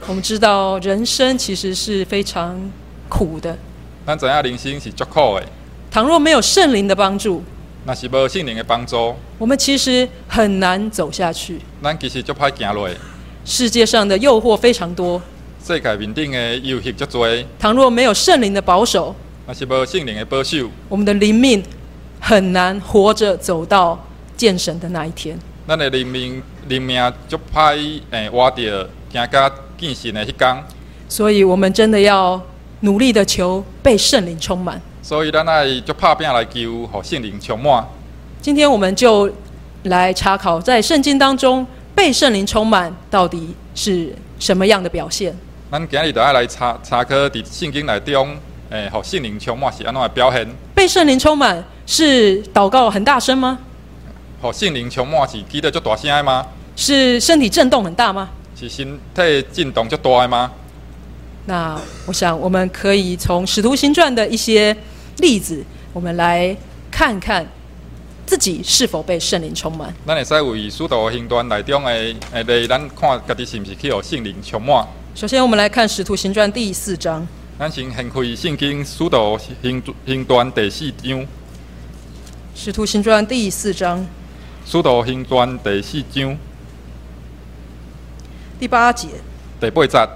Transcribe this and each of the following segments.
我们知道人生其实是非常苦的。 咱知影人生是足苦的， 倘若没有圣灵的帮助， 若是无圣灵的帮助， 我们其实很难走下去。 咱其实足歹行落。 世界上的诱惑非常多， 世界面顶的游戏足多， 倘若没有圣灵的保守， 若是无圣灵的保守， 我们的灵命很难活着走到见神的那一天。 咱的灵命足歹活着，行到见神的迄天。 所以我们真的要努力的求被圣灵充满。 所以咱爱足拍拼来求，互圣灵充满。 今天我们就来查考在圣经当中被圣灵充满到底是什么样的表现。 咱今日就爱来查考伫圣经内中，互圣灵充满是安怎的表现？ 被圣灵充满是祷告很大声吗？ 互圣灵充满是记得足大声的吗？ 是身体震动很大吗？ 是身体震动足大的吗？ 那我想我们可以从使徒行传的一些例子，我们来看看自己是否被圣灵充满。 咱会使为使徒行传内中的例，咱看家己是毋是去互圣灵充满。 首先，我们来看使徒行传第4章。 咱先掀开圣经使徒行传第4章。 使徒行传第4章。 使徒行传第4章第8节。 第8节。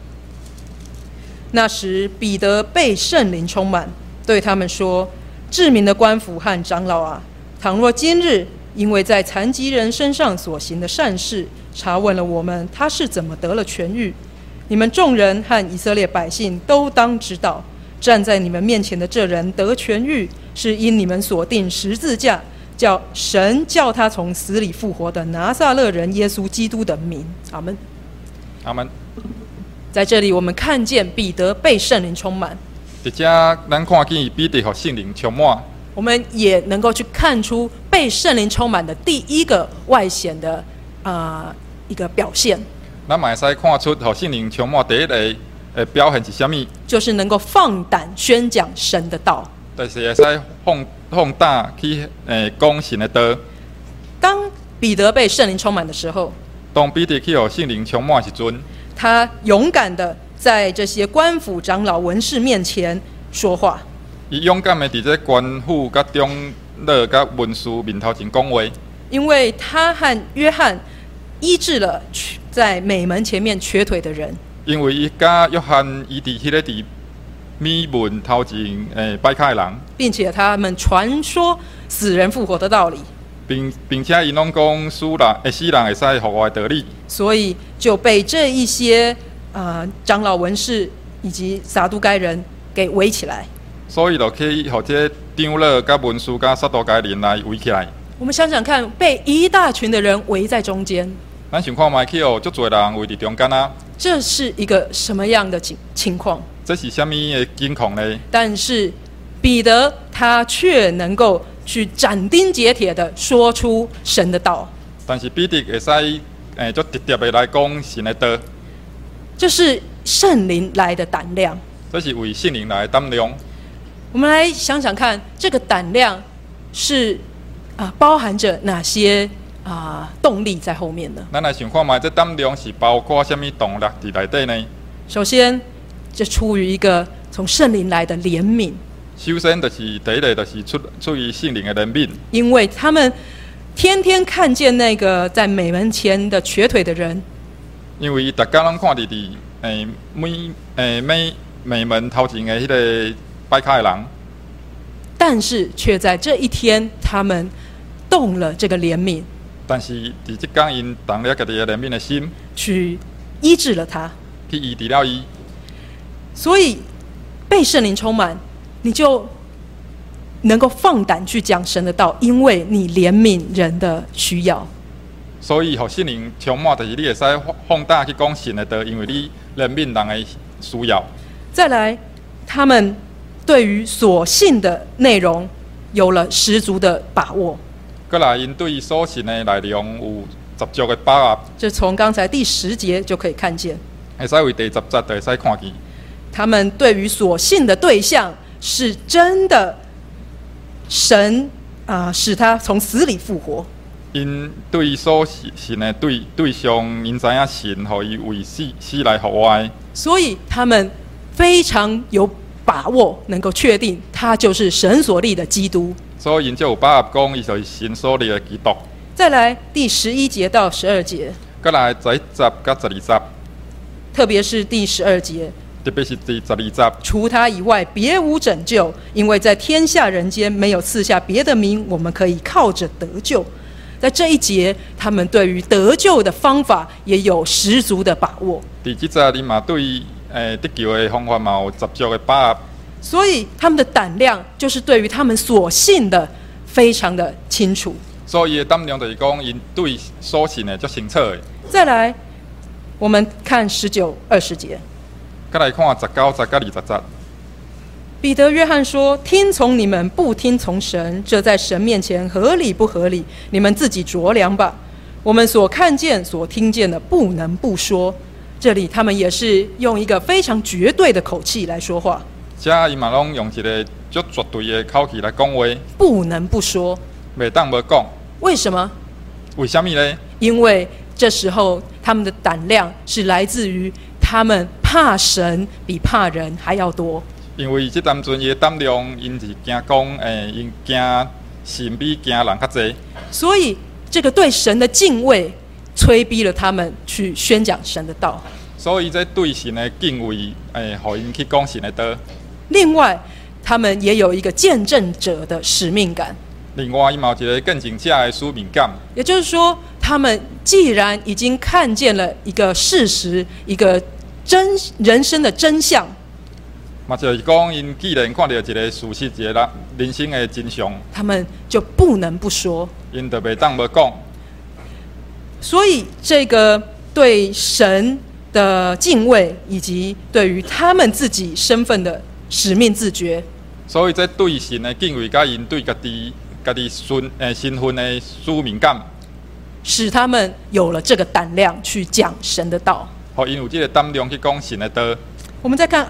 那时，彼得被圣灵充满，对他们说：“至明的官府和长老啊，倘若今日因为在残疾人身上所行的善事，查问了我们他是怎么得了痊愈，你们众人和以色列百姓都当知道，站在你们面前的这人得痊愈，是因你们所定十字架，叫神叫他从死里复活的拿撒勒人耶稣基督的名。”阿们。 阿们。 在这里，我们看见彼得被圣灵充满。 伫遮，咱看见彼得互圣灵充满。 我们也能够去看出被圣灵充满的第一个外显的一个表现。 咱嘛会使看出互圣灵充满第一个表现是啥物？ 就是能够放胆宣讲神的道。 就是会使放胆去讲神的道。 当彼得被圣灵充满的时候， 当彼得去互圣灵充满的时阵， 他勇敢的在这些官府长老文士面前说话。 伊勇敢的伫这官府、甲长老、甲文士面头前讲话。 因为他和约翰医治了在美门前面瘸腿的人。 因为伊甲约翰伊伫迄个伫美门头前摆脚的人， 并且他们传说死人复活的道理。 并且伊拢讲死人会使复活的道理， 所以就被这一些长老文士以及撒都该人给围起来。 所以就去互这长老、甲文士、甲撒都该人来围起来。 我们想想看，被一大群的人围在中间， 咱想看卖去哦，足侪人围伫中间啊。 这是一个什么样的情况？ 这是什么的情况呢？ 但是彼得他却能够去斩钉截铁的说出神的道。 但是彼得会使足直接的来讲神的道。 这是圣灵来的胆量。 这是为圣灵来的胆量。 我们来想想看，这个胆量是包含着哪些动力在后面呢？ 咱来想看卖，这胆量是包括什么动力伫内底呢？ 首先，这出于一个从圣灵来的怜悯。 首先，就是第一个，就是出于圣灵的怜悯。 因为他们天天看见那个在美门前的瘸腿的人。 因为大家拢看伫美门头前的迄个摆脚的人。 但是却在这一天，他们动了这个怜悯。 但是伫这天，因动了家己的怜悯的心， 去医治了他， 去医治了伊。 所以被圣灵充满，你就能够放胆去讲神的道，因为你怜悯人的需要。 所以，互圣灵充满，就是你会使放胆去讲神的道，因为你怜悯人的需要。 再来，他们对于所信的内容有了十足的把握。 再来，因对于所信的内容有十足的把握。 这从刚才第10节就可以看见。 会使为第10节就会使看见。 他们对于所信的对象是真的神使他从死里复活。 因对所信的对象，因知影神，互伊为死来活活的。 所以他们非常有把握，能够确定他就是神所立的基督。 所以因才有把握讲，伊就是神所立的基督。 再来第11节到12节， 再来11节到12节， 特别是第12节， 特别是第12节。 除他以外，别无拯救，因为在天下人间没有赐下别的名，我们可以靠着得救。在这一节，他们对于得救的方法也有十足的把握。 第这节，你嘛对得救的方法嘛有十足的把握。 所以他们的胆量，就是对于他们所信的非常的清楚。 所以胆量就是讲，因对所信的足清楚的。 再来，我们看19、20节。 再来看19节到20节。 彼得、约翰说：“听从你们，不听从神，这在神面前合理不合理？你们自己酌量吧。我们所看见、所听见的，不能不说。”这里他们也是用一个非常绝对的口气来说话。 这伊嘛拢用一个足绝对的口气来讲话， 不能不说， 袂当无讲。 为什么？ 为什么呢？ 因为这时候他们的胆量是来自于他们怕神比怕人还要多。 因为这当阵伊的胆量，因是惊讲，因惊神比惊人较济。 所以这个对神的敬畏，催逼了他们去宣讲神的道。 所以这对神的敬畏，互因去讲神的道。 另外，他们也有一个见证者的使命感。 另外，伊嘛有一个见证者的使命感。 也就是说，他们既然已经看见了一个事实，一个人生的真相。 嘛就是讲，因既然看到一个事实，一个人生的真相， 他们就不能不说， 因就袂当无讲。 所以，这个对神的敬畏，以及对于他们自己身份的使命自觉， 所以这对神的敬畏，甲因对家己身份的使命感， 使他们有了这个胆量去讲神的道， 互因有这个胆量去讲神的道。 我们再看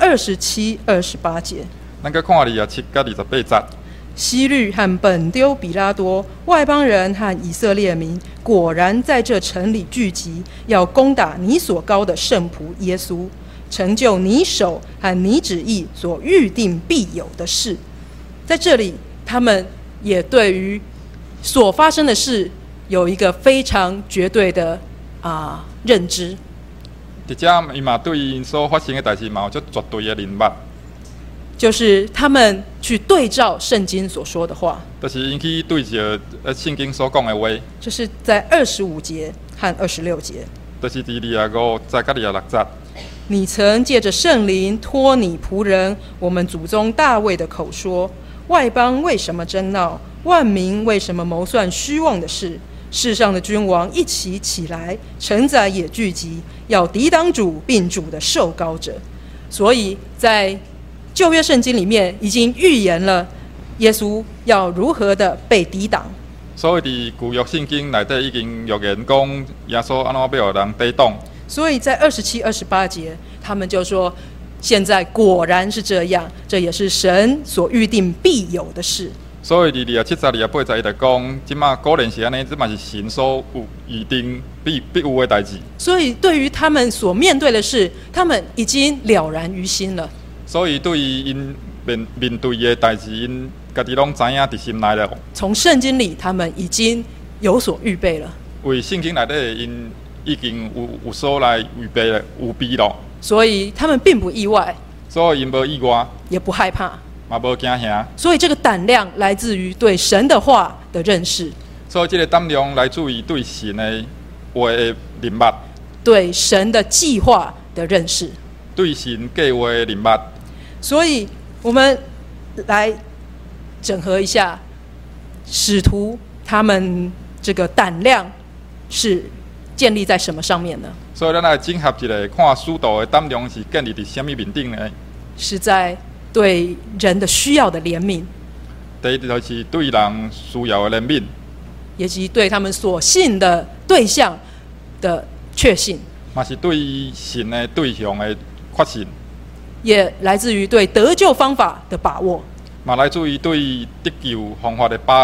27、28节。 咱再看27到28节。 希律和本丢比拉多、外邦人和以色列民，果然在这城里聚集，要攻打你所膏的圣仆耶稣，成就你手和你旨意所预定必有的事。在这里，他们也对于所发生的事有一个非常绝对的认知。 伫遮伊嘛对因所发生的代志嘛有足绝对的明白， 就是他们去对照圣经所说的话， 就是因去对照圣经所讲的话， 这是在25节和26节， 就是第25节到26节。 你曾借着圣灵托你仆人我们祖宗大卫的口说：外邦为什么争闹？万民为什么谋算虚妄的事？世上的君王一起起来，臣宰也聚集，要抵挡主并主的受膏者。所以在旧约圣经里面已经预言了耶稣要如何的被抵挡。 所以伫旧约圣经内底已经预言讲耶稣安怎要互人抵挡。 所以在27、28节，他们就说：现在果然是这样，这也是神所预定必有的事。 所以27节、28节，伊就讲，即马果然是安尼，即嘛是神所有预定必有的代志。 所以对于他们所面对的事，他们已经了然于心了。 所以对于因面对的代志，因家己拢知影伫心内了。 从圣经里，他们已经有所预备了。 为圣经内底，因已经有所来预备了，有备了。 所以他们并不意外， 所以因无意外， 也不害怕。 嘛无惊吓， 所以这个胆量来自于对神的话的认识， 所以这个胆量来自于对神的话的明白， 对神的计划的认识， 对神计划的明白。 所以我们来整合一下使徒他们这个胆量是建立在什么上面呢？ 所以咱来整合一下，看使徒的胆量是建立在什么面顶呢？ 是在对人的需要的怜悯， 第一就是对人需要的怜悯， 以及对他们所信的对象的确信， 嘛是对神的对象的确信， 也来自于对得救方法的把握， 嘛来自于对得救方法的把握。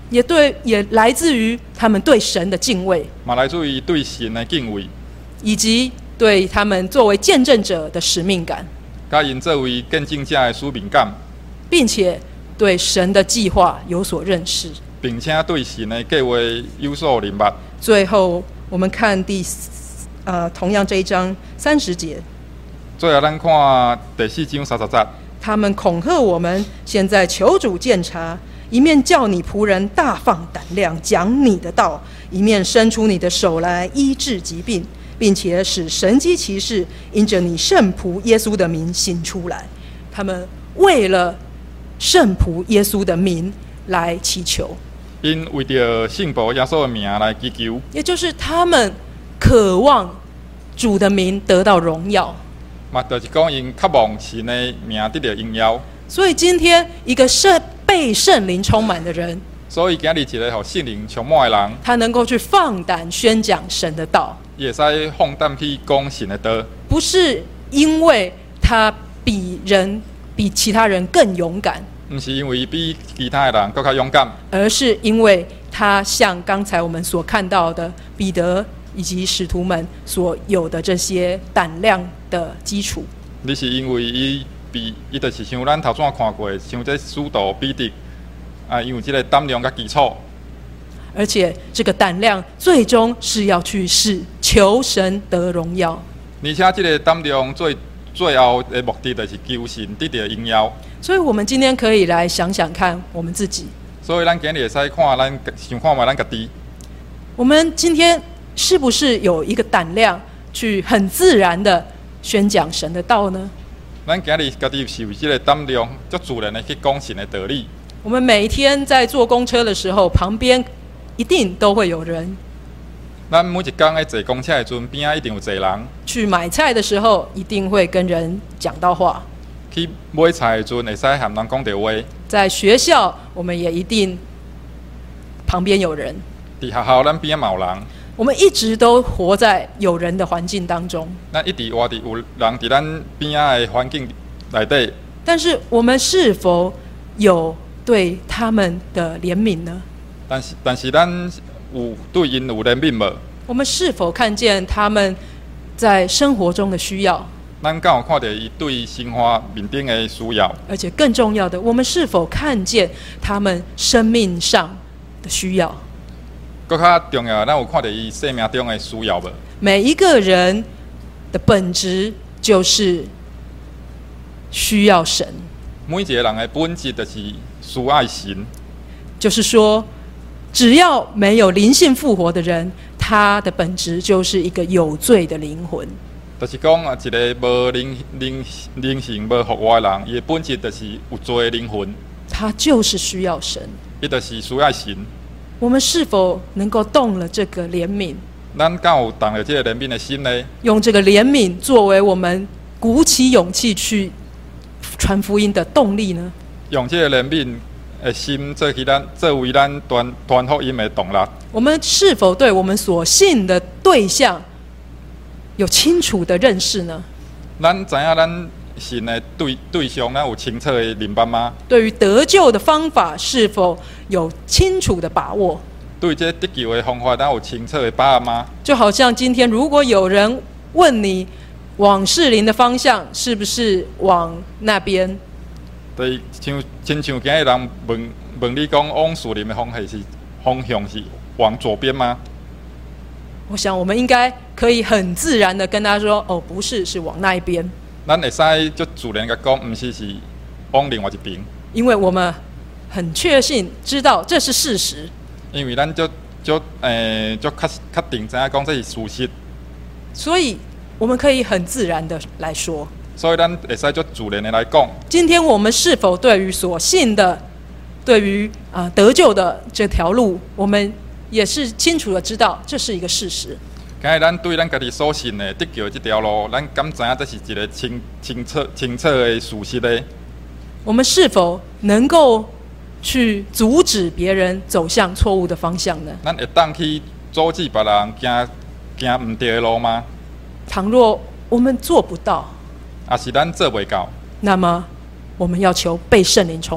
也来自于他们对神的敬畏， 嘛来自于对神的敬畏， 以及对他们作为见证者的使命感， 甲因作为见证者的使命感， 并且对神的计划有所认识， 并且对神的计划有所明白。 最后，我们看同样这一章30节， 最后咱看第4章30节， 他们恐吓我们，现在求主鉴察，一面叫你仆人大放胆量讲你的道，一面伸出你的手来医治疾病，并且使神迹奇事因着你圣仆耶稣的名行出来。他们为了圣仆耶稣的名来祈求， 因为着圣仆耶稣的名来祈求， 也就是他们渴望主的名得到荣耀。 嘛，就是讲因渴望神的名得到荣耀。 所以今天一个被圣灵充满的人， 所以今日一个互圣灵充满的人， 他能够去放胆宣讲神的道， 也会使放胆去讲神的道， 不是因为他比其他人更勇敢， 不是因为比其他的人更加勇敢， 而是因为他像刚才我们所看到的彼得以及使徒们所有的这些胆量的基础。 你是因为伊就是像咱头先看过，像这使徒彼得因为这个胆量甲基础， 而且这个胆量最终是要去求神得荣耀。 而且这个胆量最后的目的就是求神得到荣耀。 所以我们今天可以来想想看我们自己， 所以咱今日会使看想看卖咱家己， 我们今天是不是有一个胆量去很自然的宣讲神的道呢？ 咱今日家己是有这个胆量，足自然的去讲神的道理。 我们每一天在坐公车的时候，旁边一定都会有人； 咱每一天在坐公车的时阵，边仔一定有一个人。 去买菜的时候，一定会跟人讲到话； 去买菜的时阵，会使和人讲到话。 在学校，我们也一定旁边有人。 伫学校，咱边仔嘛有人。 我们一直都活在有人的环境当中。 咱一直活伫有人伫咱边仔的环境内底。 但是我们是否有对他们的怜悯呢？ 但是咱有对因有怜悯无？ 我们是否看见他们在生活中的需要？ 咱敢有看到伊对生活面顶的需要？ 而且更重要的，我们是否看见他们生命上的需要？ 更较重要，咱有看到伊生命中的需要无？ 每一个人的本质就是需要神。 每一个人的本质就是需要神。 就是说，只要没有灵性复活的人，他的本质就是一个有罪的灵魂。 就是讲一个无灵性无复活的人，伊的本质就是有罪的灵魂。 他就是需要神。 伊就是需要神。 我们是否能够动了这个怜悯？ 咱敢有动了这个怜悯的心呢？ 用这个怜悯作为我们鼓起勇气去传福音的动力呢？ 用这个怜悯的心作为咱传福音的动力。 我们是否对我们所信的对象有清楚的认识呢？ 咱知影咱信的对象，咱有清楚的明白吗？ 对于得救的方法是否有清楚的把握？ 对这得救的方法，咱有清楚的把握吗？ 就好像今天，如果有人问你往士林的方向是不是往那边？ 对，亲像今日人问你讲往士林的方向是往左边吗？ 我想我们应该可以很自然的跟他说：“哦，不是，是往那一边。” 咱会使就自然甲讲，毋是往另外一边。 因为我们很确信知道这是事实。 因为咱就确定知影讲这是事实。 所以我们可以很自然的来说。 所以咱会使就自然的来讲。今天我们是否对于所信的，对于得救的这条路，我们也是清楚的知道这是一个事实。 今日咱对咱家己所信的得救这条路，咱敢知影这是一个清楚的事实呢？ 我们是否能够去阻止别人走向错误的方向呢？ 咱会当去阻止别人行唔对的路吗？ 倘若我们做不到， 还是咱做袂到， 那么我们要求被圣灵充满。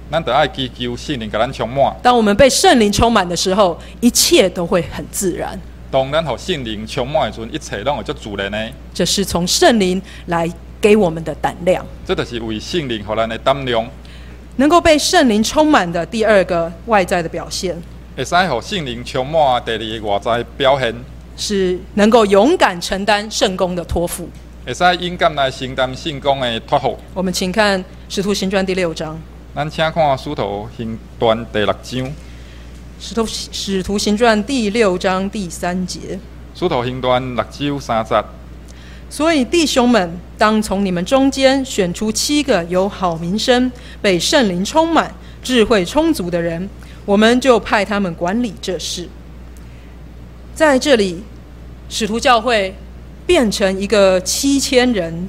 咱就爱祈求圣灵甲咱充满。 当我们被圣灵充满的时候，一切都会很自然。 当咱互圣灵充满的时阵，一切拢会足自然的。 这是从圣灵来给我们的胆量。 这就是为圣灵互咱的胆量。 能够被圣灵充满的第二个外在的表现， 会使互圣灵充满第二个外在表现， 是能够勇敢承担圣工的托付。 会使勇敢来承担圣工的托付。 我们请看《使徒行传》第6章。 咱请看《使徒行传》第6章。 使徒行传第6章第3节。 使徒行传6章3节。 所以弟兄们，当从你们中间选出7个有好名声、被圣灵充满、智慧充足的人，我们就派他们管理这事。在这里，使徒教会变成一个7000人，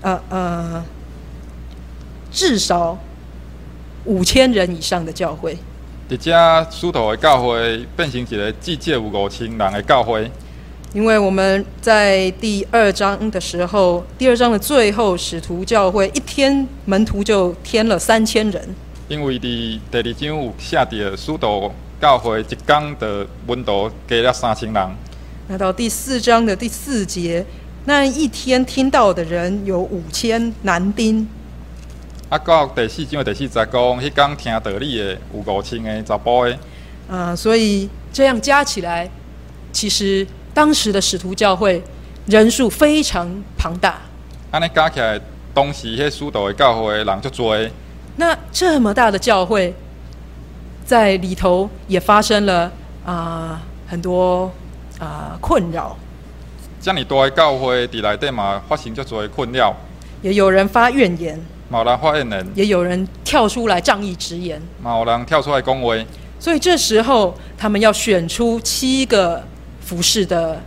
至少5000人以上的教会。 伫这使徒的教会变成一个至少有5000人的教会。 因为我们在第2章的时候，第2章的最后，使徒教会一天门徒就添了3000人。 因为伫第2章有写着使徒教会一天的门徒加了3000人。 那到第4章的第4节，那一天听到的人有5000男丁。 到第4章的第4节讲，迄天听道理的有5000个查甫的。 所以这样加起来，其实当时的使徒教会人数非常庞大。 安尼加起来，当时迄使徒的教会的人足多。 那这么大的教会，在里头也发生了很多困扰。 这么大的教会伫内底嘛发生足多的困扰。 也有人发怨言。 有人发怨言。 也有人跳出来仗义直言。 有人跳出来讲话。 所以这时候，他们要选出7个服侍的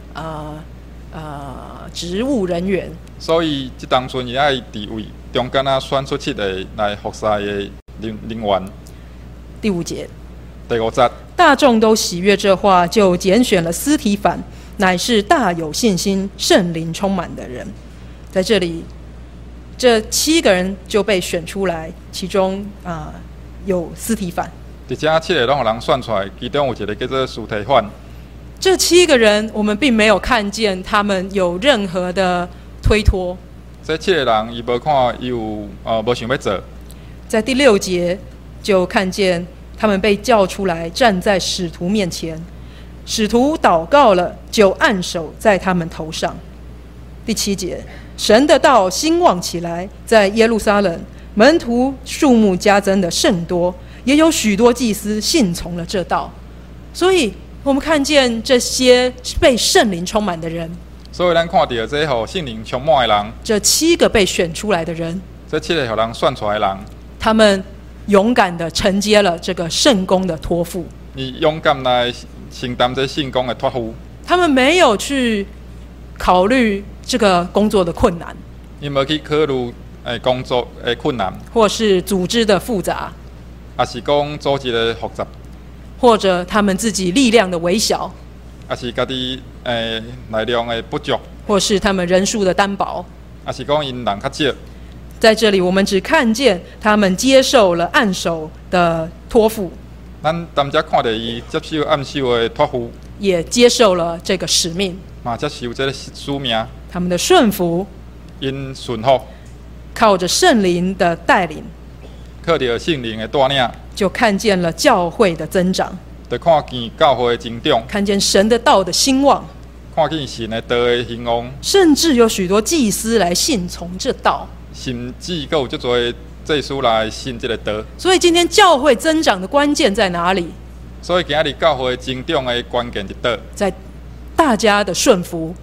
职务人员。所以这当阵也爱伫位中间选出7个来服侍的人员。 第5节。 第5节。 大众都喜悦这话，就拣选了司提反，乃是大有信心、圣灵充满的人。在这里，这7个人就被选出来，其中有司提反。 伫这7个拢有人选出来，其中有一个叫做司提反。 这7个人，我们并没有看见他们有任何的推脱。 这7个人，伊无看伊有无想要做。 在第6节就看见他们被叫出来，站在使徒面前。使徒祷告了，就按手在他们头上。第7节，神的道兴旺起来，在耶路撒冷，门徒数目加增的甚多，也有许多祭司信从了这道。所以我们看见这些被圣灵充满的人。 所以咱看到这互圣灵充满的人， 这7个被选出来的人， 这7个互人选出来的人， 他们勇敢地承接了这个圣工的托付。 你勇敢来承担这圣工的托付。 他们没有去考虑这个工作的困难， 你无去考虑工作的困难， 或是组织的复杂， 还是讲组织的复杂， 或者他们自己力量的微小， 还是家己力量的不足， 或是他们人数的单薄， 还是讲因人较少。 在这里，我们只看见他们接受了按手的托付。 咱当遮看到伊接受按手的托付， 也接受了这个使命， 嘛接受这个使命。 他们的顺服， 因顺服， 靠着圣灵的带领， 靠着圣灵的带领， 就看见了教会的增长， 就看见教会的增长， 看见神的道的兴旺， 看见神的道的兴旺， 甚至有许多祭司来信从这道， 甚至还有足多祭司来信这个道。 所以今天教会增长的关键在哪里？ 所以今日教会增长的关键在倒？ 在大家的顺服，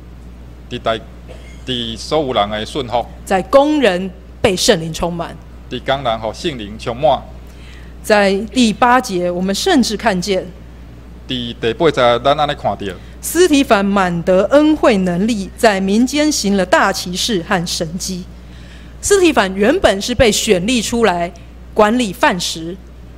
伫所有人的顺服， 在工人被圣灵充满， 伫工人互圣灵充满。 在第8节，我们甚至看见， 伫第8节，咱安尼看到， 司提反满得恩惠能力，在民间行了大奇事和神迹。司提反原本是被选立出来管理饭食，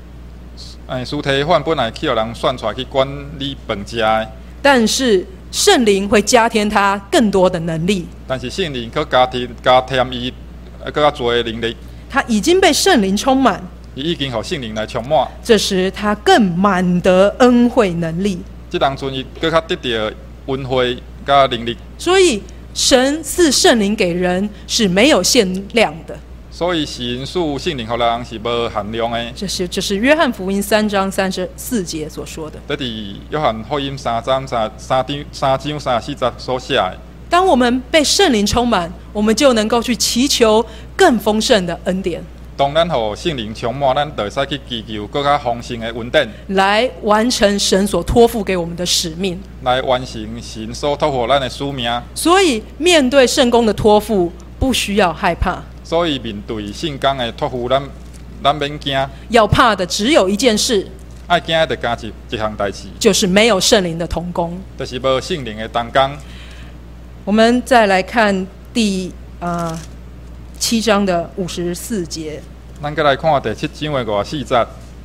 但是圣灵会加添他更多的能力。 但是圣灵佮加添伊更较多的能力。 他已经被圣灵充满， 伊伊已经互圣灵来充满。 这时他更满得恩惠能力。 即当阵伊更较得到恩惠甲能力。 所以神赐圣灵给人是没有限量的。 所以神赐圣灵互人是无限量的。 这是约翰福音3章34节所说的。 这伫约翰福音3章34节所写的。 当我们被圣灵充满，我们就能够去祈求更丰盛的恩典。 当咱互圣灵充满，咱就会使去祈求更较丰盛的恩典， 来完成神所托付给我们的使命， 来完成神所托付咱的使命。 所以面对圣工的托付，不需要害怕。 所以面对圣工的托付，咱免惊。 要怕的只有一件事， 爱惊的就惊一项代志， 就是没有圣灵的同工， 就是无圣灵的同工。 我们再来看第7章的54节。 咱再来看第7章的54节。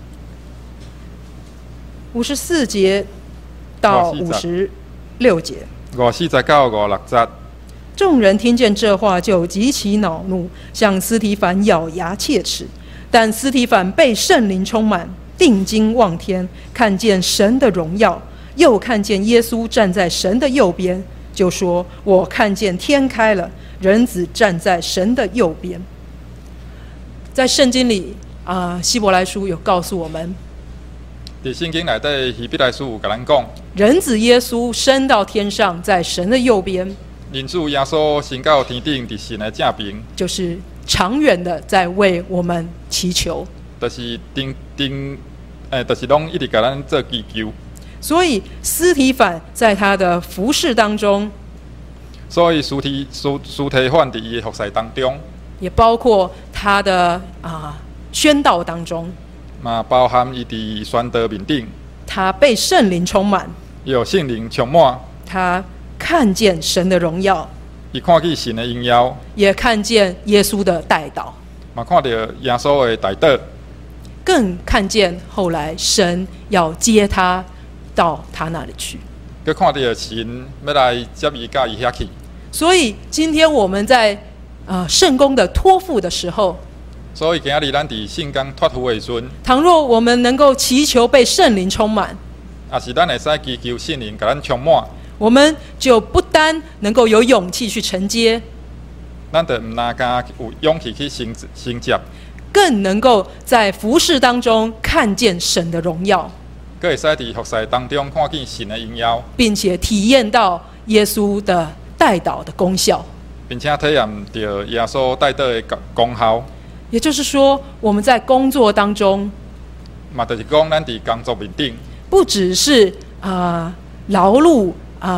54节到56节。 54节到56节。 众人听见这话，就极其恼怒，向司提反咬牙切齿。但司提反被圣灵充满，定睛望天，看见神的荣耀，又看见耶稣站在神的右边，就说：“我看见天开了，人子站在神的右边。”在圣经里希伯来书有告诉我们， 在圣经内底希伯来书有甲咱讲， 人子耶稣升到天上，在神的右边。 人子耶稣升到天顶，伫神的正边， 就是长远的在为我们祈求， 就是就是拢一直甲咱做祈求。 所以司提反在他的服事当中， 所以司提反伫伊的服事当中， 也包括他的宣道当中， 嘛包含伊伫宣道面顶， 他被圣灵充满， 有圣灵充满， 他看见神的荣耀， 伊看见神的荣耀， 也看见耶稣的代祷， 嘛看到耶稣的代祷， 更看见后来神要接他到他那里去， 佮看到神要来接伊到伊遐去。 所以今天我们在圣工的托付的时候， 所以今仔日咱伫圣工托付的时阵， 倘若我们能够祈求被圣灵充满， 也是咱会使祈求圣灵甲咱充满， 我们就不单能够有勇气去承接， 咱就唔单敢有勇气去承接， 更能够在服事当中看见神的荣耀， 佮会使伫服事当中看见神的荣耀， 并且体验到耶稣的代祷的功效， 并且体验到耶稣代祷的功效。 也就是说，我们在工作当中， 嘛，就是讲咱伫工作面顶， 不只是劳碌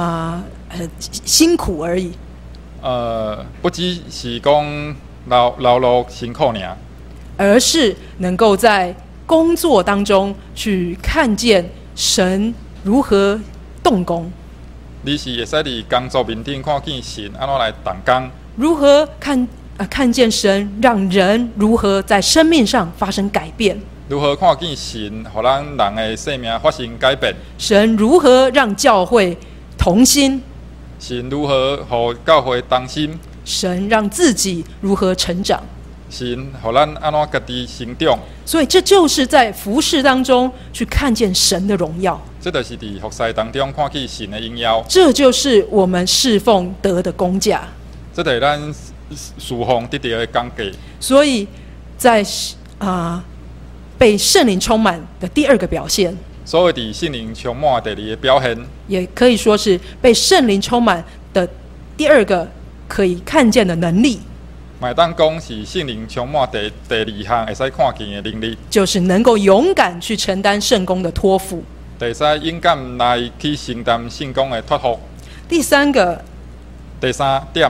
辛苦而已， 不只是讲劳碌辛苦尔， 而是能够在工作当中去看见神如何动工， 你是会使伫工作面顶看见神安怎来动工， 如何看见神让人如何在生命上发生改变， 如何看见神互咱人的生命发生改变， 神如何让教会同心， 神如何互教会同心， 神让自己如何成长， 神互咱安怎家己成长。 所以这就是在服事当中去看见神的荣耀， 这就是伫服事当中看见神的荣耀， 这就是我们侍奉得的工价， 这就是咱侍奉得到的工价。 所以在被圣灵充满的第二个表现， 所以伫圣灵充满第二个表现， 也可以说是被圣灵充满的第二个可以看见的能力， 买当讲是圣灵充满第二项会使看见的能力， 就是能够勇敢去承担圣工的托付， 会使勇敢来去承担圣工的托付。 第三点，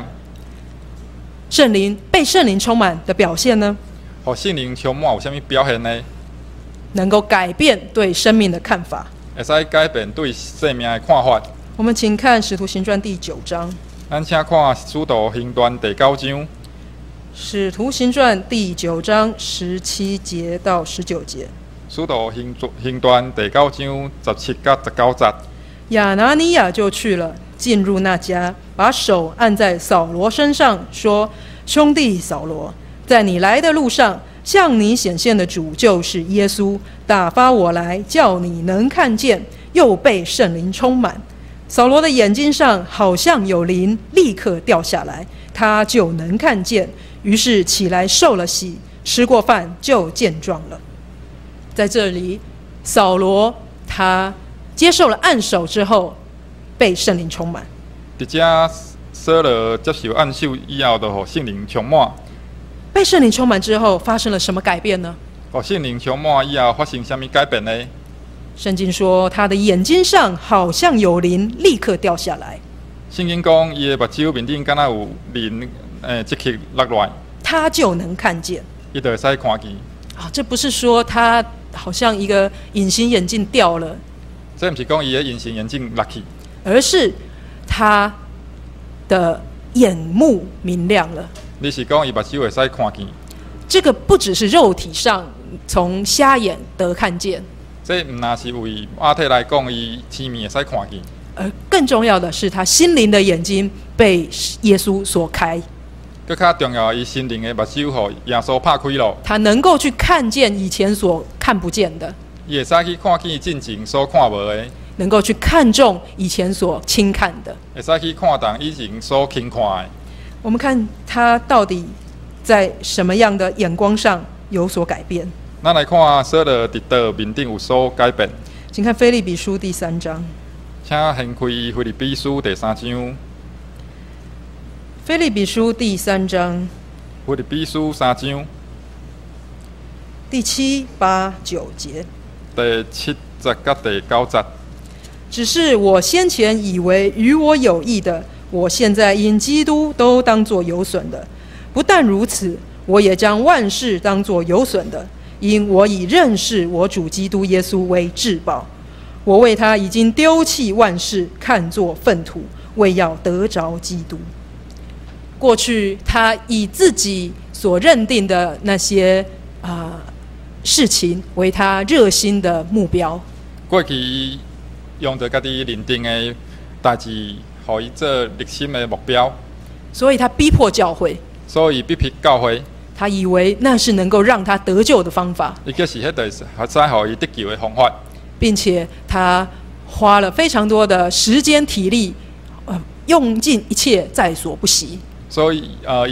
被圣灵充满的表现呢？ 互圣灵充满有啥物表现呢？ 能够改变对生命的看法， 会使改变对生命的看法。 我们请看《使徒行传》第9章。 咱请看《使徒行传》第9章。《 使徒行传》第9章17节到19节。 《使徒行传》第9章17到19节。 亚拿尼亚就去了，进入那家，把手按在扫罗身上，说：“兄弟扫罗，在你来的路上， 向你显现的主就是耶稣，打发我来，叫你能看见，又被圣灵充满。扫罗的眼睛上好像有灵，立刻掉下来，他就能看见，于是起来受了洗，吃过饭就健壮了。在这里，扫罗他接受了按手之后，被圣灵充满。 伫遮扫罗接受按手以后，就互圣灵充满。 被圣灵充满之后，发生了什么改变呢？ 互圣灵充满以后，发生什么改变呢？ 圣经说，他的眼睛上好像有灵，立刻掉下来。 圣经讲，伊的目睭面顶敢若有灵，即刻落落来， 他就能看见。 伊就会使看见。 这不是说他好像一个隐形眼镜掉了， 这毋是讲伊的隐形眼镜落去， 而是他的眼目明亮了。 你是讲伊目睭会使看见？ 这个不只是肉体上从瞎眼得看见， 这毋那是为阿体来讲，伊生命会使看见。 而更重要的是，他心灵的眼睛被耶稣所开。 更较重要，伊心灵的目睭，互耶稣拍开了。 他能够去看见以前所看不见的， 伊会使去看见进前所看无的， 能够去看重以前所轻看的， 会使去看重以前所轻看的。 我们看他到底在什么样的眼光上有所改变。 咱来看扫罗伫倒面顶有所改变。 请看腓立比书第3章。 请掀开腓立比书第3章。 腓立比书第3章。 腓立比书3章第7、8、9节。 第7節甲第9節。 只是我先前以为与我有益的，我现在因基督都当作有损的。不但如此，我也将万事当作有损的，因我以认识我主基督耶稣为至宝。我为他已经丢弃万事，看作粪土，为要得着基督。过去他以自己所认定的那些事情为他热心的目标。 过去用着家己认定的代志，互伊做热心的目标， 所以他逼迫教会， 所以逼迫教会。 他以为那是能够让他得救的方法， 伊就是迄个使互伊得救的方法， 并且他花了非常多的时间体力，用尽一切在所不惜。 所以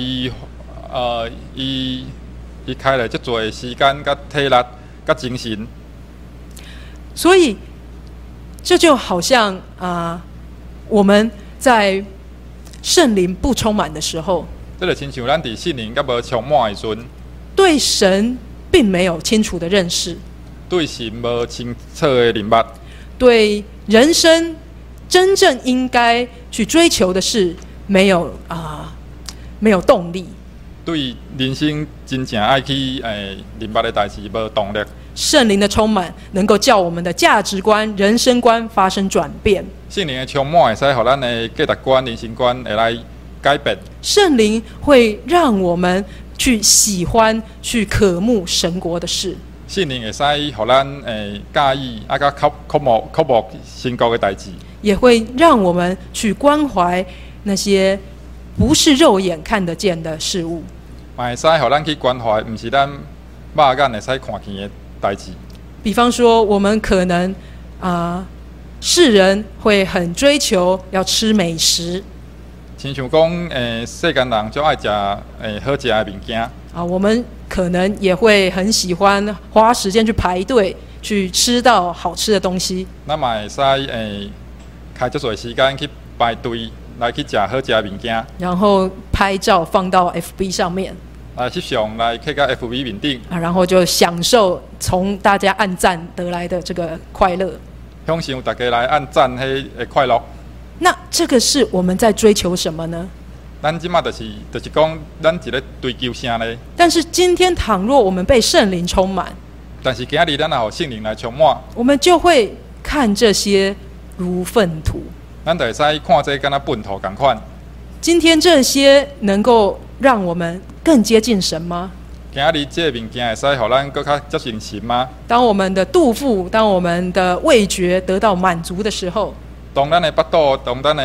伊开了足多的时间、甲体力、甲精神。 所以这就好像我们在圣灵不充满的时候， 这就亲像咱伫圣灵甲无充满的时阵， 对神并没有清楚的认识， 对神无清楚的认捌， 对人生真正应该去追求的事没有动力。 对人生真正爱去认捌的代志无动力。 圣灵的充满能够叫我们的价值观、人生观发生转变。 圣灵的充满会使互咱的价值观、人生观会来改变。圣灵会让我们去喜欢、去渴慕神国的事。 圣灵会使互咱介意甲渴慕神国的代志， 也会让我们去关怀那些不是肉眼看得见的事物。 嘛会使互咱去关怀，毋是咱肉眼会使看见的代志。 比方说，我们可能世人会很追求要吃美食， 亲像讲世间人就爱食好食的物件我们可能也会很喜欢花时间去排队，去吃到好吃的东西。 咱嘛会使开足多时间去排队来去食好食的物件， 然后拍照放到 FB 上面， 来翕相来贴到 FB 面顶然后就享受从大家按赞得来的这个快乐， 享受大家来按赞迄个快乐。 那这个是我们在追求什么呢？ 咱即马就是讲，咱一咧追求啥呢？ 但是今天倘若我们被圣灵充满， 但是今日咱也互圣灵来充满， 我们就会看这些如粪土。 咱就会使看这敢若粪土同款。 今天这些能够让我们更接近神吗？ 今日这物件会使互咱更较接近神吗？ 当我们的肚腹，当我们的味觉得到满足的时候， 当咱的腹肚，当咱的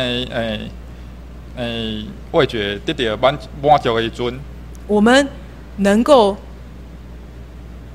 味觉得到满足的时阵， 我们能够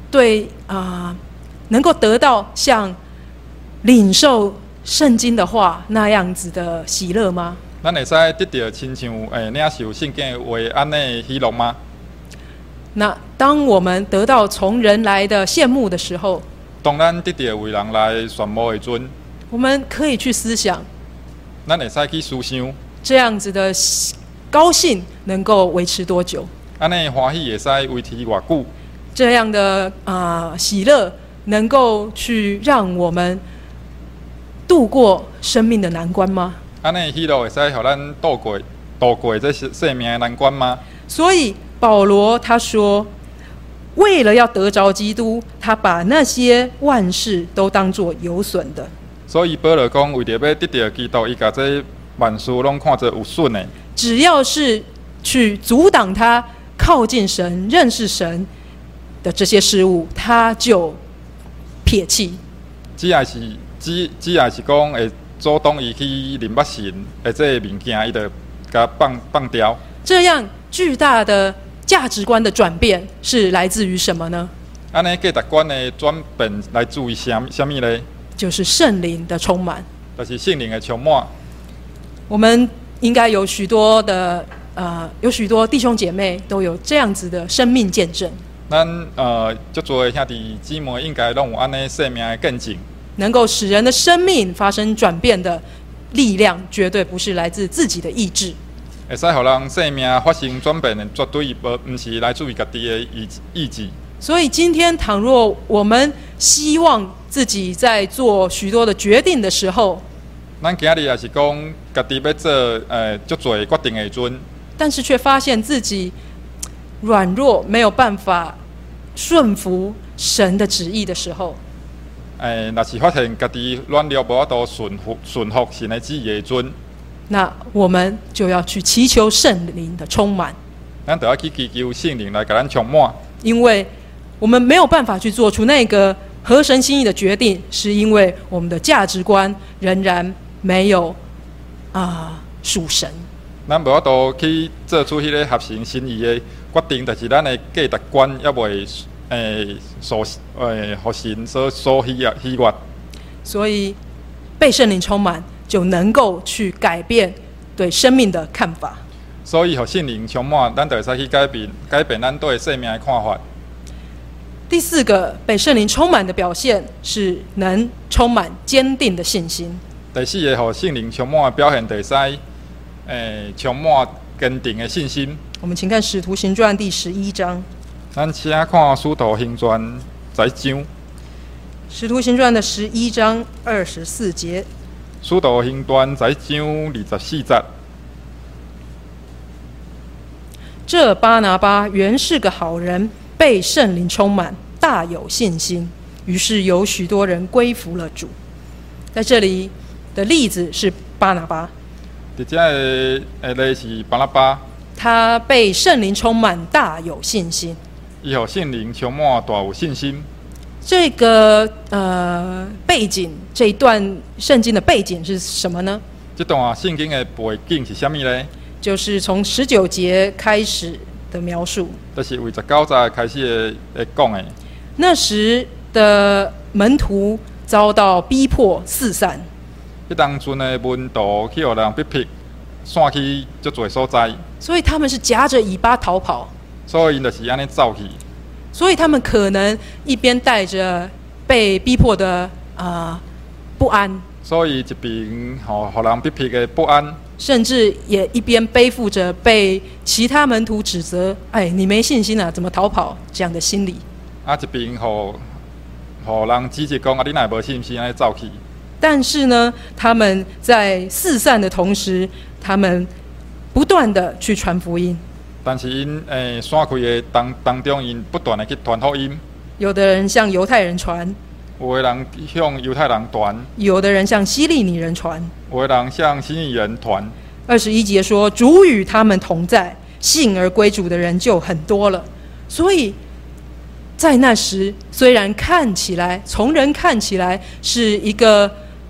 对能够得到像领受圣经的话那样子的喜乐吗？ 咱会使得到亲像领受圣经的话安尼喜乐吗？ 那当我们得到从人来的羡慕的时候， 当咱得到为人来羡慕的阵， 我们可以去思想， 咱会使去思想， 这样子的高兴能够维持多久？ 安尼欢喜会使维持偌久？ 这样的喜乐能够去让我们度过生命的难关吗？ 安尼喜乐会使互咱度过这生命的难关吗？ 所以保罗他说，为了要得着基督，他把那些万事都当作有损的。 所以保罗讲，为着要得到基督，伊甲这万事拢看作有损的。 只要是去阻挡他靠近神、认识神的这些事物，他就撇弃。 只要是讲会阻挡伊去认捌神的这个物件，伊就甲放掉。 这样巨大的价值观的转变是来自于什么呢？ 安尼价值观的转变来自于什么呢？ 就是圣灵的充满。 就是圣灵的充满。 我们应该有许多弟兄姐妹都有这样子的生命见证。 咱足多的兄弟姊妹应该拢有安尼生命的见证。 能够使人的生命发生转变的力量，绝对不是来自自己的意志。 会使互人生命发生转变的，绝对不是来自于家己的意志。 所以今天，倘若我们希望自己在做许多的决定的时候， 咱今日也是讲家己要做足多决定的阵， 但是却发现自己软弱，没有办法顺服神的旨意的时候， 若是发现家己软弱无法度顺服神的旨意的阵， 那我们就要去祈求圣灵的充满。 咱就要去祈求圣灵来给咱充满。因为我们没有办法去做出那个合神心意的决定，是因为我们的价值观仍然没有属神。 咱无法度去做出迄个合神心意的决定，但是咱的价值观也未互神所喜悦。 所以被圣灵充满，就能够去改变对生命的看法。 所以，互圣灵充满，咱就会使去改变咱对生命的看法。 第四个被圣灵充满的表现是能充满坚定的信心。 第四个互圣灵充满的表现，就会使充满坚定的信心。 我们请看《使徒行传》第11章。 咱请看《使徒行传》10章。《 使徒行传》的11章24节。 《使徒行传》10章24节。 这巴拿巴原是个好人，被圣灵充满，大有信心，于是有许多人归服了主。在这里的例子是巴拿巴， 在这个例是巴拿巴， 他被圣灵充满，大有信心。 伊互圣灵充满，大有信心。 这个背景，这一段圣经的背景是什么呢？ 这段圣经的背景是什么呢？ 就是从19节开始的描述， 就是为19节开始的讲的。 那时的门徒遭到逼迫四散， 迄当阵的门徒去互人逼迫，散去足侪所在， 所以他们是夹着尾巴逃跑。 所以因就是安尼走去。 所以他们可能一边带着被逼迫的不安， 所以一边互人逼迫的不安。 甚至也一边背负着被其他门徒指责，你没信心啊，怎么逃跑这样的心理。 一边互人指责讲你哪无信心安尼走去。 但是呢，他们在四散的同时，他们不断的去传福音。 但是因散开的当中，因不断的去传福音。 有的人向犹太人传， 有的人向犹太人传， 有的人向希利尼人传， 有的人向希利尼人传。 21节说，主与他们同在，信而归主的人就很多了。所以在那时，虽然从人看起来是一个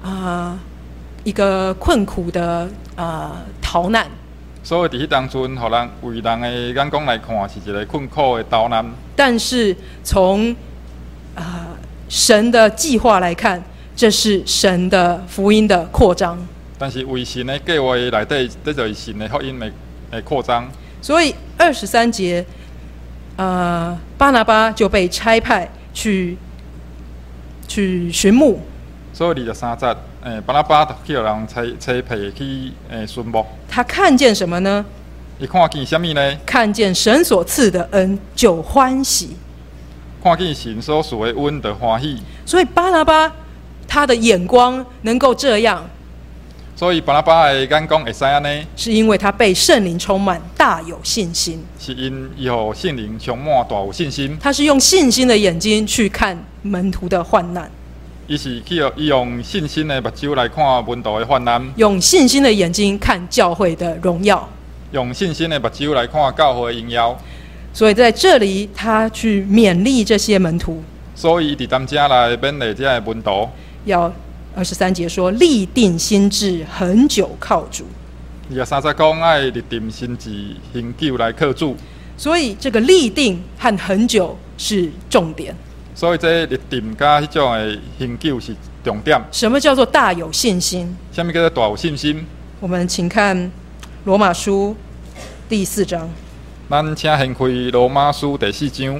困苦的逃难， 所以伫迄当阵，为人的眼光来看，是一个困苦的逃难。 但是从神的计划来看，这是神的福音的扩张。 但是为神的计划内底，这就是神的福音的扩张。 所以23节，巴拿巴就被差派去寻牧。 所以23节，巴拿巴就叫人差派去寻牧。 他看见什么呢？ 伊看见什么呢？ 看见神所赐的恩就欢喜。 看见神所赐的恩就欢喜。 所以巴拿巴他的眼光能够这样， 所以巴拿巴的眼光会使安尼， 是因为他被圣灵充满，大有信心。 是因伊互圣灵充满，大有信心。 他是用信心的眼睛去看门徒的患难， 伊用信心的目睭来看门徒的患难， 用信心的眼睛看教会的荣耀， 用信心的目睭来看教会的荣耀。 所以在这里，他去勉励这些门徒。 所以伫当家来勉励这些门徒。 要23节说，立定心志，恒久靠主。 23节讲爱立定心志，恒久来靠主。 所以这个立定和恒久是重点。 所以这立定甲迄种的恒久是重点。 什么叫做大有信心？ 什么叫做大有信心？ 我们请看罗马书第4章。 咱请掀开罗马书第4章。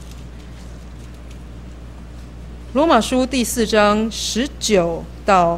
罗马书第4章19到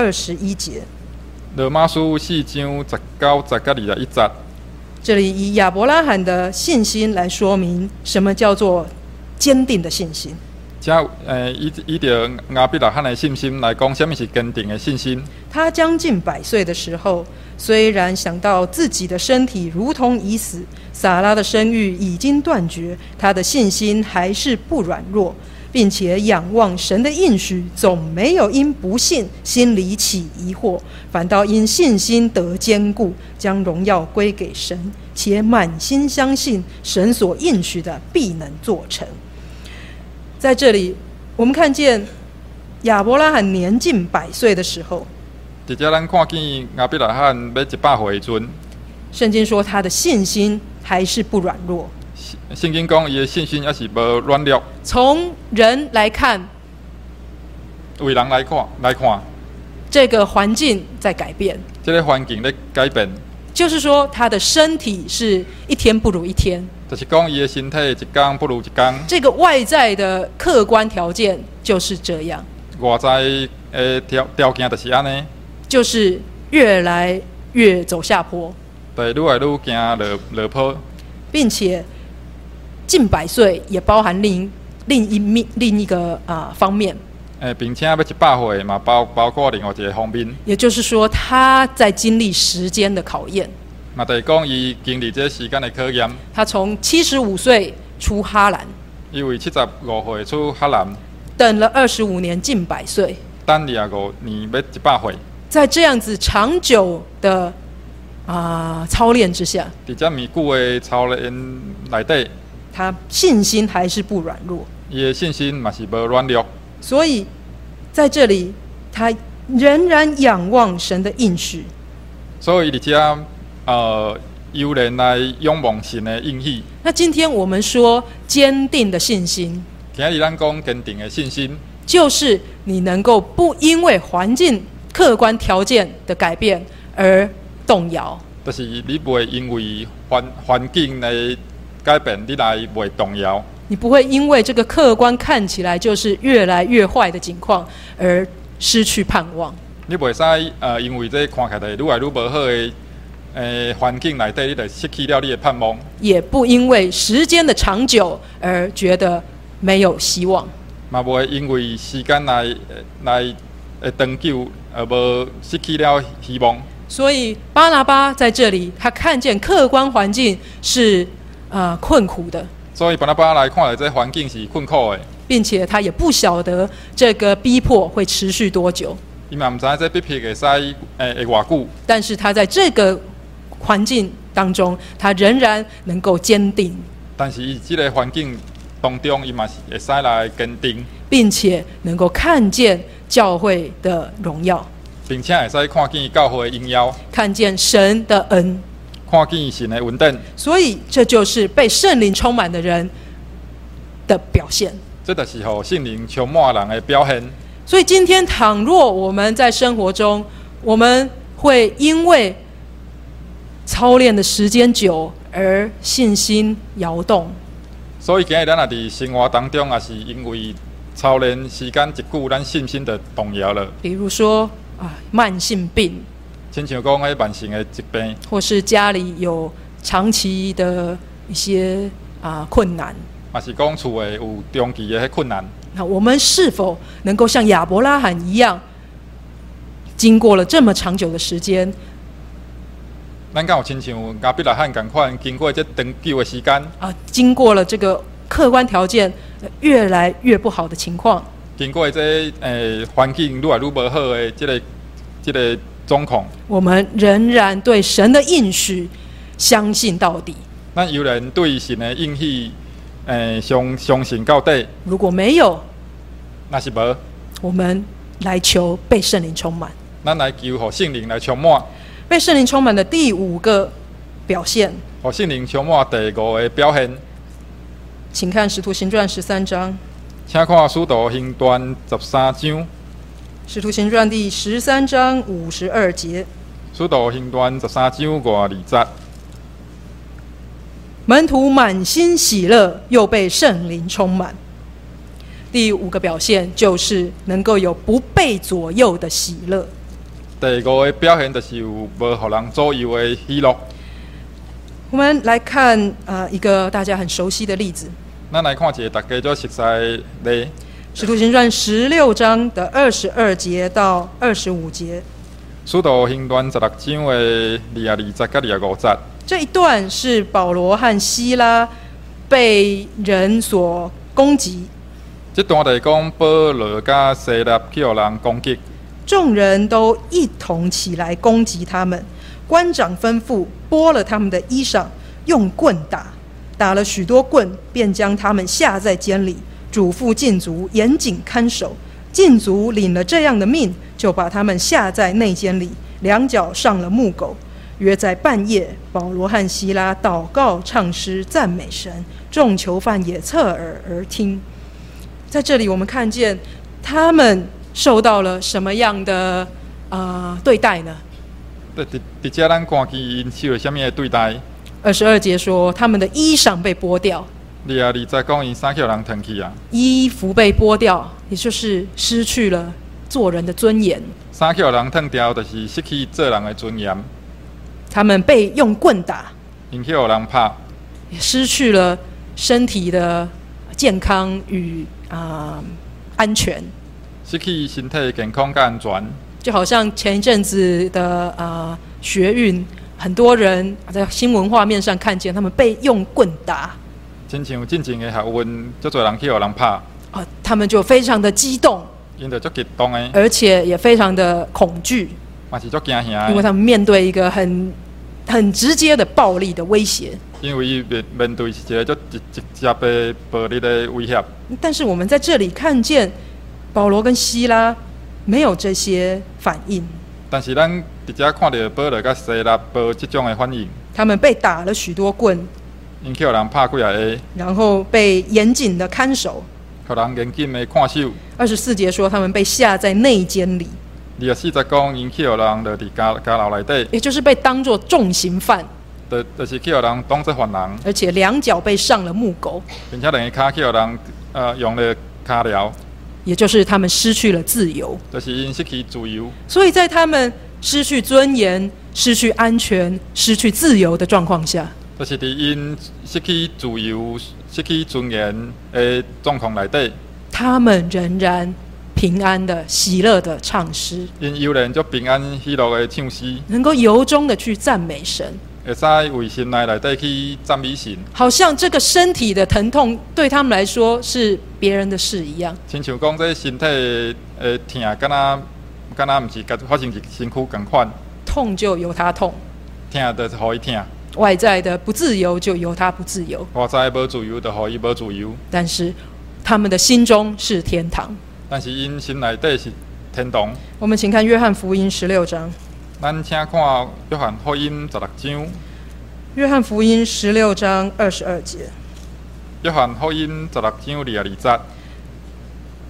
21节。 罗马书4章19节到21节。 这里以亚伯拉罕的信心来说明什么叫做坚定的信心。 以着亚伯拉罕的信心来讲，什么是坚定的信心？ 他将近100岁的时候，虽然想到自己的身体如同已死，撒拉的生育已经断绝，他的信心还是不软弱，并且仰望神的应许，总没有因不信心里起疑惑，反倒因信心得坚固，将荣耀归给神，且满心相信神所应许的必能做成。在这里，我们看见亚伯拉罕年近100岁的时候， 直接咱看见亚伯拉罕要100岁的时阵， 圣经说他的信心还是不软弱。 圣经讲伊的信心也是无软弱。 从人来看， 为人来看， 这个环境在改变， 这个环境在改变， 就是说他的身体是一天不如一天。 就是讲伊的身体一天不如一天。 这个外在的客观条件就是这样。 外在的条件就是安尼， 就是越来越走下坡， 对，愈来愈行落坡， 并且近100岁也包含另一个方面。 并且要100岁嘛，包括另外一个方面。 也就是说，他在经历时间的考验。 嘛，就是讲伊经历这时间的考验。 他从75岁出哈兰， 因为75岁出哈兰， 等了25年，近100岁， 等25年要100岁。 在这样子长久的操练之下， 伫这么久的操练内底， 他信心还是不软弱， 伊的信心嘛是无软弱。 所以在这里，他仍然仰望神的应许。 所以伫这犹然来仰望神的应许。 那今天我们说坚定的信心， 今日咱讲坚定的信心， 就是你能够不因为环境客观条件的改变而动摇， 就是你不会因为环境的改变，你来不会动摇。 你不会因为这个客观看起来就是越来越坏的情况而失去盼望。 你袂使因为这看起来愈来愈无好的环境内底，你就失去了你的盼望。也不因为时间的长久而觉得没有希望。 嘛不会因为时间来长久而无失去了希望。 所以巴拿巴在这里，他看见客观环境是困苦的。 所以巴拿巴来看，这环境是困苦的， 并且他也不晓得这个逼迫会持续多久。 伊嘛唔知这逼迫会使会偌久。 但是他在这个环境当中，他仍然能够坚定。 但是伊这个环境当中，伊嘛是会使来坚定， 并且能够看见教会的荣耀， 并且会使看见教会的荣耀， 看见神的恩。 看见神的恩典。 所以这就是被圣灵充满的人的表现。 这就是互圣灵充满人的表现。 所以今天，倘若我们在生活中，我们会因为操练的时间久而信心摇动。 所以今日咱也伫生活当中，也是因为操练时间一久，咱信心就动摇了。 比如说慢性病， 亲像讲迄慢性的疾病， 或是家里有长期的一些困难， 嘛是讲厝诶有长期的困难。 那我们是否能够像亚伯拉罕一样，经过了这么长久的时间？ 咱敢有亲像亚伯拉罕同款，经过这长久的时间经过了这个客观条件越来越不好的情况， 经过这环境愈来愈无好的这个状况， 我们仍然对神的应许相信到底。 咱有人对神的应许相信到底。 如果没有， 那是无， 我们来求被圣灵充满。 咱来求互圣灵来充满。 被圣灵充满的第5个表现， 互圣灵充满第5个表现， 请看《使徒行传》13章。 请看《使徒行传》13章，《 使徒行传》第13章52节。 《使徒行传》13章52节。 门徒满心喜乐，又被圣灵充满。第5个表现就是能够有不被左右的喜乐。 第5个表现就是有无互人左右的喜乐。 我们来看一个大家很熟悉的例子。 咱来看一个大家最熟悉的例。 使徒行传16章的22节到25节。 使徒行传16章的22节到25节。 这一段是保罗和希拉被人所攻击。 这段就是讲保罗甲希拉去互人攻击。 众人都一同起来攻击他们，官长吩咐剥了他们的衣裳，用棍打了许多棍，便将他们下在监里，嘱咐禁足严谨看守。禁足领了这样的命，就把他们下在内监里，两脚上了木狗。约在半夜，保罗和希拉祷告唱诗赞美神，众囚犯也侧耳而听。在这里我们看见他们受到了什么样的对待呢？ 在这咱看见因受了什么的对待 ？22节说他们的衣裳被剥掉。 22节讲因衫去互人脱去啊， 衣服被剥掉，也就是失去了做人的尊严。 衫去互人脱掉，就是失去做人的尊严。 他们被用棍打， 因去互人拍， 也失去了身体的健康与安全。 失去身体健康跟安全， 就好像前一阵子的学运，很多人在新闻画面上看见他们被用棍打， 亲像进前的学运，足多人去互人拍， 他们就非常的激动， 因就足激动的， 而且也非常的恐惧， 嘛是足惊吓的， 因为他们面对一个很直接的暴力的威胁， 因为伊面对是一个足直接的暴力的威胁。 但是我们在这里看见保罗跟希拉没有这些反应， 但是咱直接看到保罗甲希拉无这种的反应。 他们被打了许多棍， 因去互人拍几下下， 然后被严谨的看守， 互人严谨的看守。 24节说他们被下在内监里。 24节讲因去互人落伫监牢内底， 也就是被当作重刑犯， 就是去互人当作犯人， 而且两脚被上了木狗， 并且两个脚去互人用了脚镣， 也就是他们失去了自由， 就是因失去自由。 所以在他们失去尊严、失去安全、失去自由的状况下， 就是伫因失去自由、失去尊严的状况内底， 他们仍然平安的、喜乐的唱诗， 因悠然足平安喜乐的唱诗， 能够由衷的去赞美神， 会使为心内底去赞美神， 好像这个身体的疼痛对他们来说是别人的事一样。 亲像讲这身体的痛，敢若毋是发生伫身躯共款， 痛就由他痛， 痛就是互伊痛， 外在的不自由就由他不自由， 外在无自由就互伊无自由。 但是他们的心中是天堂。 但是因心内底是天堂。 我们请看约翰福音16章。 咱请看约翰福音16章。 约翰福音16章22节。 约翰福音16章22节。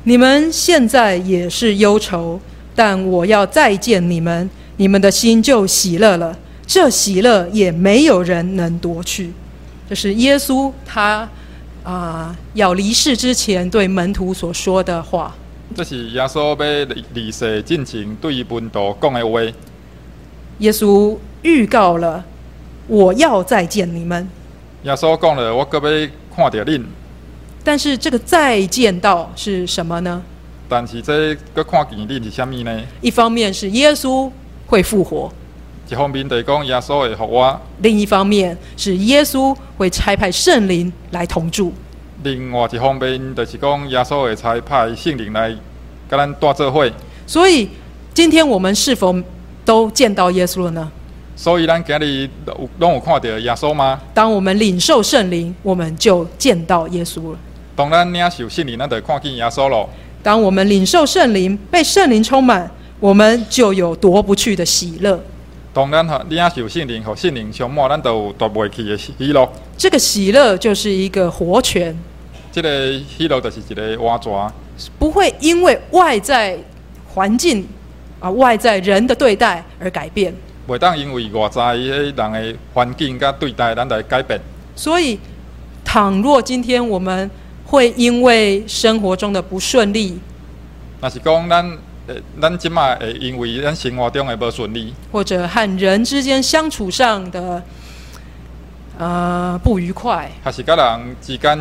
你们现在也是忧愁，但我要再见你们，你们的心就喜乐了。这喜乐也没有人能夺去。这是耶稣他要离世之前对门徒所说的话。 这是耶稣要离世进前对门徒讲的话。 耶稣预告了我要再见你们。 耶稣讲了，我搁要看到恁。 但是这个再见到是什么呢？ 但是这搁看见恁是啥物呢？ 一方面是耶稣会复活， 一方面就是讲耶稣会复活， 另一方面是耶稣会差派圣灵来同住。 另外一方面就是讲耶稣会差派圣灵来跟咱带做伙。 所以今天我们是否都见到耶稣了呢？ 所以咱今日拢有看到耶稣吗？ 当我们领受圣灵，我们就见到耶稣了。 当咱领受圣灵，咱就看见耶稣咯。 当我们领受圣灵，被圣灵充满，我们就有夺不去的喜乐。 当咱领受圣灵，和圣灵充满，咱就有夺不去的喜乐。 这个喜乐就是一个活泉， 这个喜乐就是一个活泉， 不会因为外在环境外在人的对待而改变。 袂当因为外在人的环境甲对待咱来改变。 所以，倘若今天我们会因为生活中的不顺利， 若是讲咱即马会因为咱生活中的无顺利， 或者和人之间相处上的不愉快， 还是甲人之间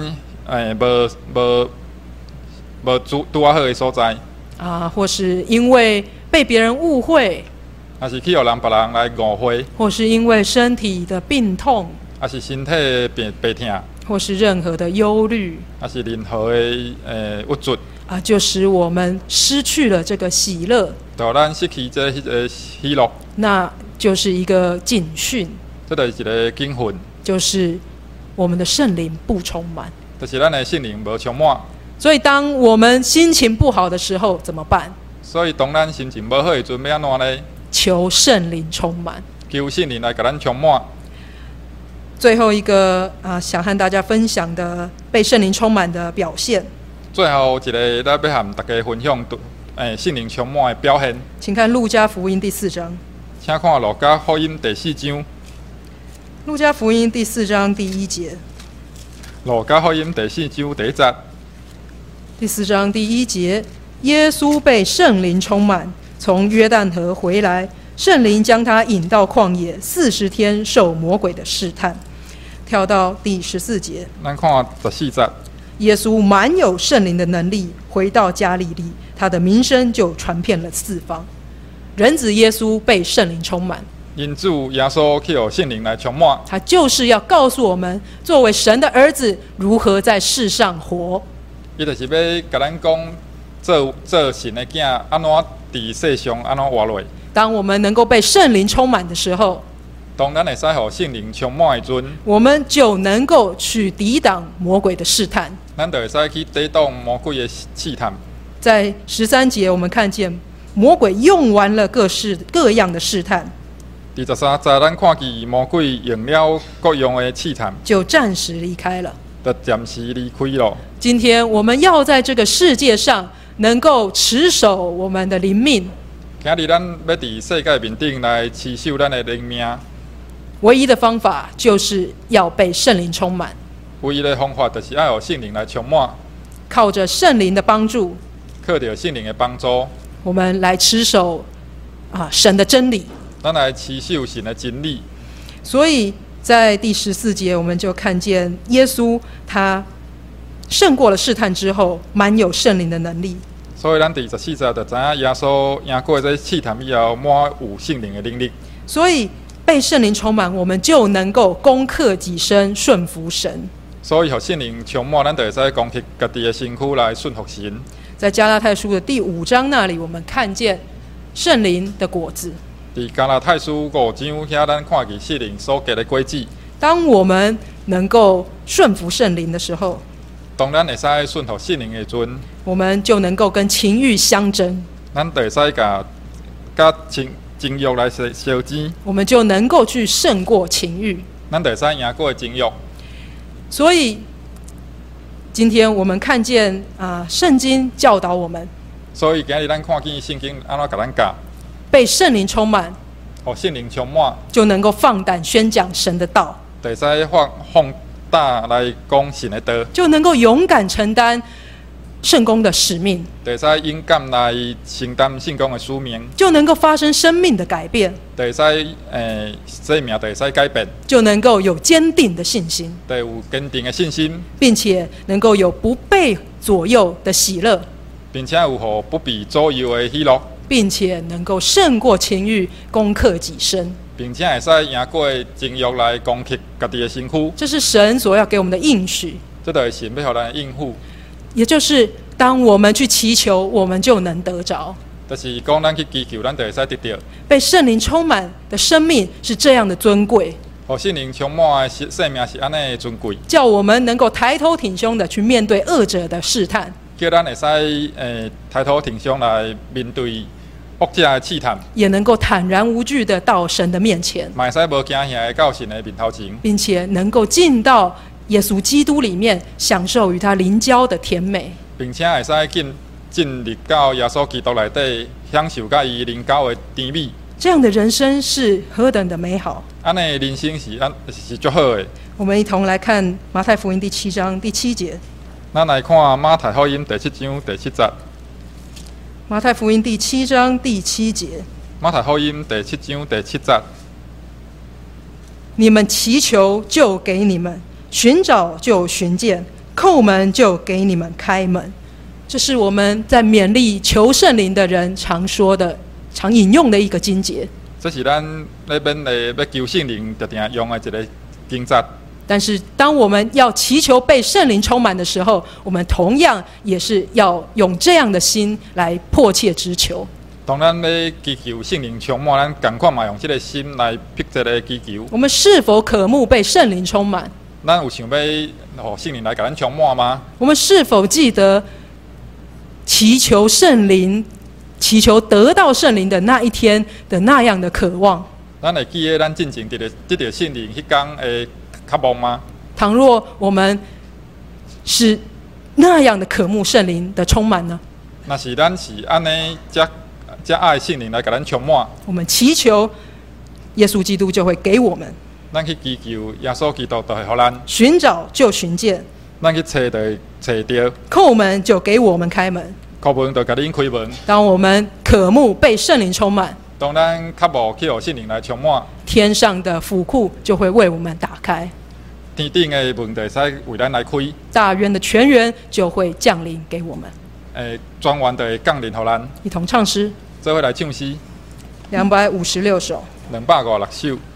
无拄好的所在或是因为被别人误会， 还是去互别人来误会， 或是因为身体的病痛， 还是身体病痛， 或是任何的忧虑， 还是任何的郁卒就使我们失去了这个喜乐， 就咱失去这喜乐， 那就是一个警讯， 这就是一个警讯， 就是我们的圣灵不充满， 就是咱的圣灵无充满。 所以当我们心情不好的时候怎么办？ 所以当咱心情无好的时阵要安怎呢？ 求圣灵充满， 求圣灵来给咱充满。 最后一个想和大家分享的被圣灵充满的表现。 最后一个，咱要和大家分享圣灵充满的表现。 请看路加福音第4章。 请看路加福音第4章。 路加福音第4章第1节。 路加福音第4章第1节。 第4章第1节，耶稣被圣灵充满，从约旦河回来，圣灵将他引到旷野，40天受魔鬼的试探。跳到第14节， 咱看14节。 耶稣满有圣灵的能力，回到加利利，他的名声就传遍了四方。人子耶稣被圣灵充满， 因主耶稣去互圣灵来充满， 他就是要告诉我们，作为神的儿子如何在世上活。 伊就是要甲咱讲，做神的囝，安怎伫世上安怎活落。 当我们能够被圣灵充满的时候， 当咱会使互圣灵充满的阵， 我们就能够去抵挡魔鬼的试探。 咱就会使去抵挡魔鬼的试探。 在13节，我们看见魔鬼用完了各样的试探。 第13节，咱看见魔鬼用了各样的试探， 就暂时离开了， 就暂时离开了。 今天我们要在这个世界上能够持守我们的灵命。 今日咱要伫世界面顶来持守咱的灵命， 唯一的方法就是要被圣灵充满。 唯一的方法就是要有圣灵来充满， 靠着圣灵的帮助， 靠着圣灵的帮助， 我们来持守神的真理， 咱来持守神的真理。 所以在第14节，我们就看见耶稣他胜过了试探之后，满有圣灵的能力。 所以咱第14节就知影耶稣赢过这试探以后，满有圣灵的能力。 所以被圣灵充满，我们就能够攻克己身，顺服神。 所以，互圣灵充满，咱就会使攻克家己的身躯来顺服神。 在加拉太书的第5章那里，我们看见圣灵的果子。 伫加拉太书5章遐，咱看见圣灵所结的果子。 当我们能够顺服圣灵的时候， 当咱会使顺服圣灵的阵， 我们就能够跟情欲相争。 咱就会使甲情欲来相争， 我们就能够去胜过情欲。 咱就会使赢过情欲。 所以今天我们看见圣经教导我们， 所以今日咱看见圣经安怎甲咱教， 被圣灵充满， 圣灵充满， 就能够放胆宣讲神的道， 就使放胆来讲神的道， 就能够勇敢承担圣工的使命， 就使勇敢来承担圣工的使命， 就能够发生生命的改变， 就使生命就会使改变， 就能够有坚定的信心， 就有坚定的信心， 并且能够有不被左右的喜乐， 并且有互不被左右的喜乐， 并且能够胜过情欲，攻克己身， 并且会使赢过情欲来攻克家己的身躯。 这是神所要给我们的应许， 这就是神要互咱的应付， 也就是当我们去祈求，我们就能得着。 就是讲咱去祈求，咱就会使得到。 被圣灵充满的生命是这样的尊贵， 互圣灵充满的生命是安尼的尊贵， 叫我们能够抬头挺胸的去面对恶者的试探， 叫咱会使抬头挺胸来面对恶者的试探， 也能够坦然无惧的到神的面前， 嘛会使无惊吓的到神的面头前， 并且能够进到耶稣基督里面，享受与他灵交的甜美， 并且会使进入到耶稣基督内底，享受甲伊灵交的甜美。 这样的人生是何等的美好！ 安尼人生是足好的。 我们一同来看马太福音第7章第7节。 咱来看马太福音第7章第7节。 马太福音第7章第7节。 马太福音第7章第7节。 你们祈求就给你们，寻找就寻见，叩门就给你们开门。这是我们在勉励求圣灵的人常说的、常引用的一个经节。 这是咱那边的要求圣灵常常用的一个经节。 但是，当我们要祈求被圣灵充满的时候，我们同样也是要用这样的心来迫切之求。 当咱要祈求圣灵充满，咱同款嘛用这个心来迫切的祈求。 我们是否渴慕被圣灵充满？ 咱有想要让圣灵来给咱充满吗？ 我们是否记得祈求圣灵、祈求得到圣灵的那一天的那样的渴望？ 咱会记得咱进前得到圣灵迄天的渴望吗？ 倘若我们是那样的渴慕圣灵的充满呢？ 若是咱是安尼，才爱圣灵来给咱充满， 我们祈求耶稣基督就会给我们， 咱去祈求耶稣基督就会互咱， 寻找就寻见， 咱去找就会找到， 叩门就给我们开门。 叩门就给恁开门。 当我们渴慕被圣灵充满， 当咱渴慕去互圣灵来充满， 天上的府库就会为我们打开， 天顶的门就会使为咱来开， 大渊的泉源就会降临给我们。 专员就会降临互咱。 一同唱诗， 做伙来唱诗 256首。 256首。